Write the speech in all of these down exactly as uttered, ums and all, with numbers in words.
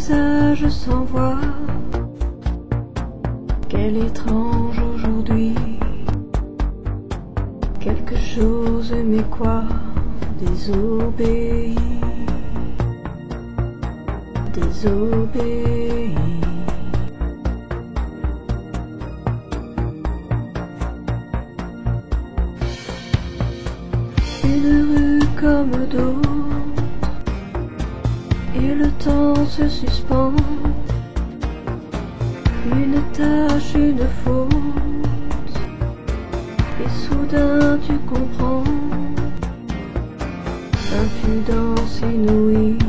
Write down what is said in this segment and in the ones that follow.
visage sans voix. Quel étrange aujourd'hui. Quelque chose, mais quoi? Désobéi, désobéi. Une rue comme d'autres, et le temps se suspend. Une tâche, une faute, et soudain tu comprends. Impudence inouïe,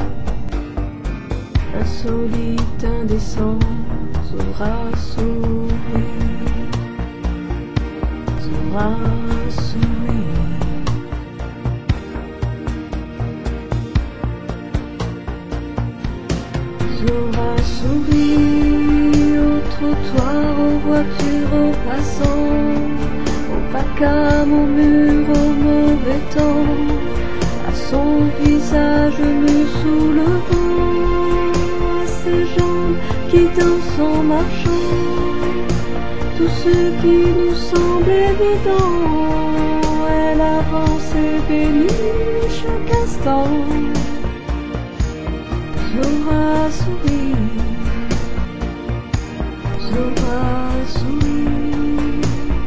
insolite indécence, aura souri, aura souri. Aura souri au trottoir, aux voitures, aux passants, au vacarme, au mur, au mauvais temps, à son visage nu sous le vent, à ses jambes qui dansent en marchant, tout ce qui nous semble évident. Elle avance et bénit chaque instant. Zora sourit, Zora sourit.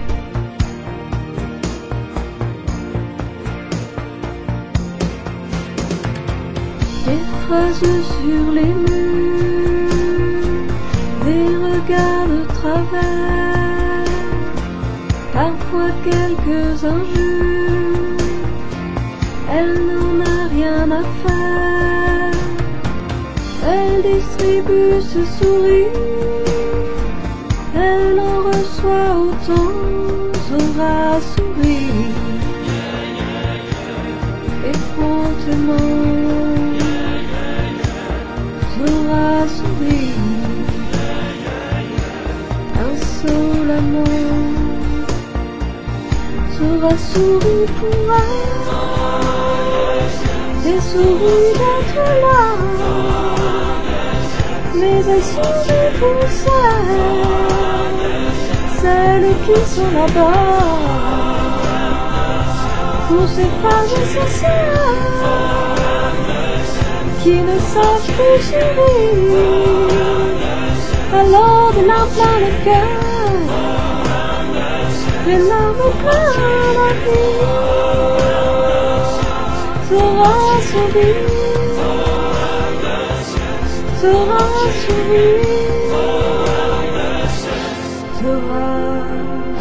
Des phrases sur les murs, des regards de travers, parfois quelques injures. Elle n'en a rien à faire. Elle distribue ce sourire, elle en reçoit autant. Zora sourit, effrontément. Zora sourit, insolemment. Zora sourit pour elle, et sourit d'être là. Mais elles sourit pour celles, celles qui sont là-bas, pour ces femmes nécessaires, qui ne savent plus sourire. Alors des larmes plein le cœur, des larmes plein la vie. Zora sourit, Zora sourit, Zora